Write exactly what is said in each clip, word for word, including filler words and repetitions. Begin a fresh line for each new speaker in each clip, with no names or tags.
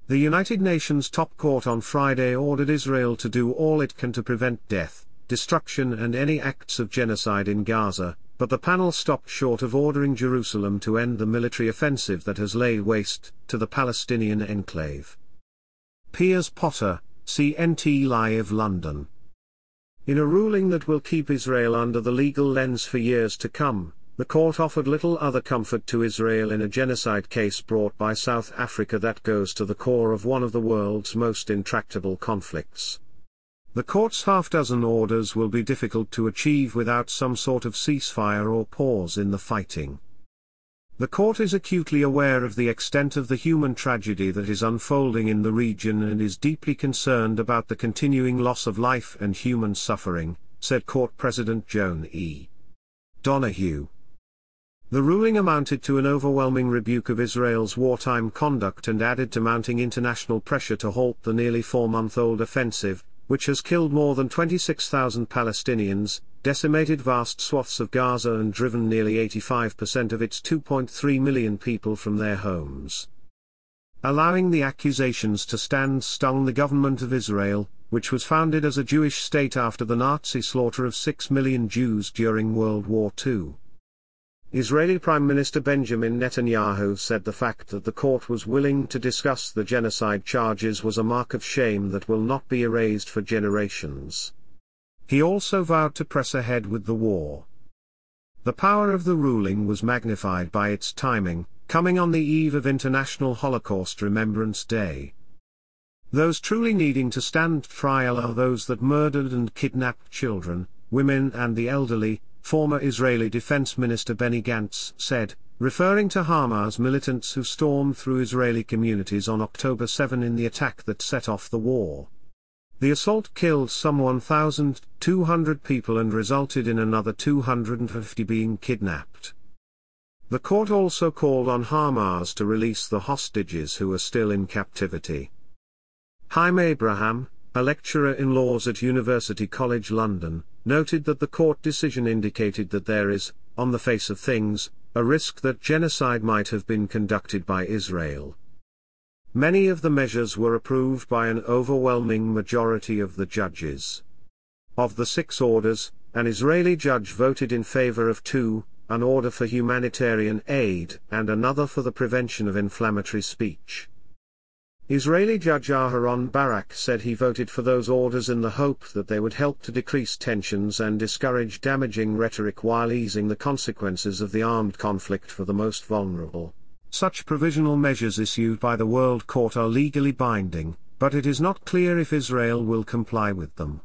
The United Nations top court on Friday ordered Israel to do all it can to prevent death, destruction and any acts of genocide in Gaza, but the panel stopped short of ordering Jerusalem to end the military offensive that has laid waste to the Palestinian enclave. Piers Potter, C N T Live, London. In a ruling that will keep Israel under the legal lens for years to come, the court offered little other comfort to Israel in a genocide case brought by South Africa that goes to the core of one of the world's most intractable conflicts. The court's half-dozen orders will be difficult to achieve without some sort of ceasefire or pause in the fighting. The court is acutely aware of the extent of the human tragedy that is unfolding in the region and is deeply concerned about the continuing loss of life and human suffering, said Court President Joan E. Donoghue. The ruling amounted to an overwhelming rebuke of Israel's wartime conduct and added to mounting international pressure to halt the nearly four-month-old offensive, which has killed more than twenty-six thousand Palestinians, decimated vast swaths of Gaza and driven nearly eighty-five percent of its two point three million people from their homes. Allowing the accusations to stand stung the government of Israel, which was founded as a Jewish state after the Nazi slaughter of six million Jews during World War Two. Israeli Prime Minister Benjamin Netanyahu said the fact that the court was willing to discuss the genocide charges was a mark of shame that will not be erased for generations. He also vowed to press ahead with the war. The power of the ruling was magnified by its timing, coming on the eve of International Holocaust Remembrance Day. Those truly needing to stand trial are those that murdered and kidnapped children, women and the elderly, former Israeli Defense Minister Benny Gantz said, referring to Hamas militants who stormed through Israeli communities on October seventh in the attack that set off the war. The assault killed some one thousand two hundred people and resulted in another two hundred fifty being kidnapped. The court also called on Hamas to release the hostages who are still in captivity. Haim Abraham, a lecturer in laws at University College London, noted that the court decision indicated that there is, on the face of things, a risk that genocide might have been conducted by Israel. Many of the measures were approved by an overwhelming majority of the judges. Of the six orders, an Israeli judge voted in favor of two, an order for humanitarian aid and another for the prevention of inflammatory speech. Israeli Judge Aharon Barak said he voted for those orders in the hope that they would help to decrease tensions and discourage damaging rhetoric while easing the consequences of the armed conflict for the most vulnerable. Such provisional measures issued by the World Court are legally binding, but it is not clear if Israel will comply with them.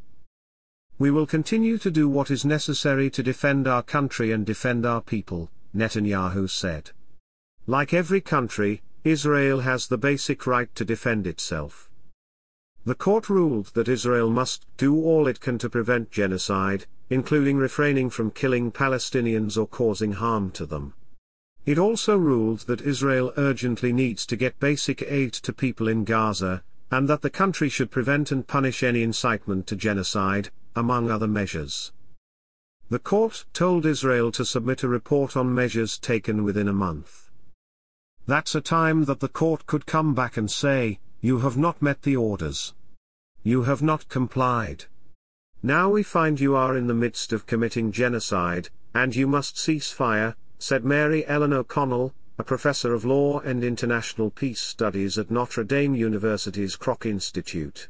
We will continue to do what is necessary to defend our country and defend our people, Netanyahu said. Like every country, Israel has the basic right to defend itself. The court ruled that Israel must do all it can to prevent genocide, including refraining from killing Palestinians or causing harm to them. It also ruled that Israel urgently needs to get basic aid to people in Gaza, and that the country should prevent and punish any incitement to genocide, among other measures. The court told Israel to submit a report on measures taken within a month. That's a time that the court could come back and say, you have not met the orders. You have not complied. Now we find you are in the midst of committing genocide, and you must cease fire, said Mary Ellen O'Connell, a professor of law and international peace studies at Notre Dame University's Kroc Institute.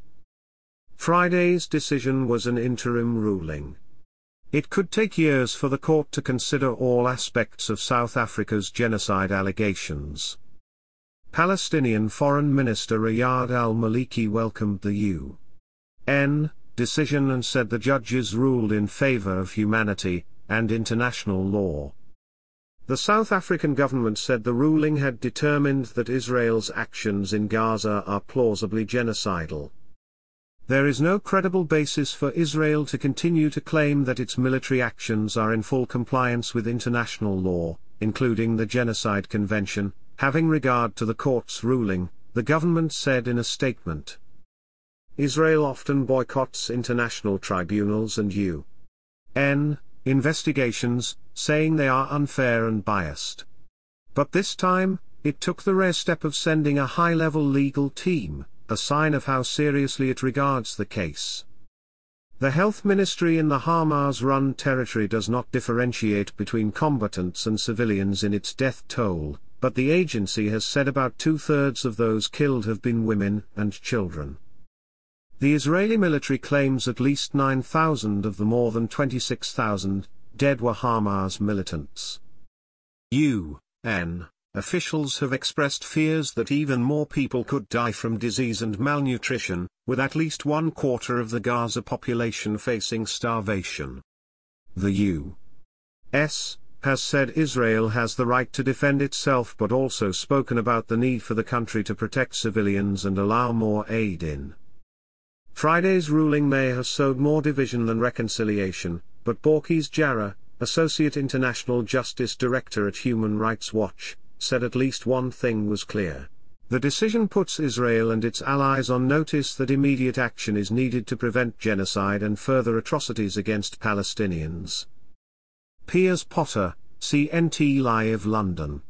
Friday's decision was an interim ruling. It could take years for the court to consider all aspects of South Africa's genocide allegations. Palestinian Foreign Minister Riyad al-Maliki welcomed the U N decision and said the judges ruled in favor of humanity and international law. The South African government said the ruling had determined that Israel's actions in Gaza are plausibly genocidal. There is no credible basis for Israel to continue to claim that its military actions are in full compliance with international law, including the Genocide Convention, having regard to the court's ruling, the government said in a statement. Israel often boycotts international tribunals and U N investigations, saying they are unfair and biased. But this time, it took the rare step of sending a high-level legal team, a sign of how seriously it regards the case. The health ministry in the Hamas-run territory does not differentiate between combatants and civilians in its death toll, but the agency has said about two-thirds of those killed have been women and children. The Israeli military claims at least nine thousand of the more than twenty-six thousand dead were Hamas militants. U N officials have expressed fears that even more people could die from disease and malnutrition, with at least one quarter of the Gaza population facing starvation. The U S has said Israel has the right to defend itself, but also spoken about the need for the country to protect civilians and allow more aid in. Friday's ruling may have sowed more division than reconciliation, but Borkes Jarrah, Associate International Justice Director at Human Rights Watch, said at least one thing was clear. The decision puts Israel and its allies on notice that immediate action is needed to prevent genocide and further atrocities against Palestinians. Piers Potter, C N T Live, London.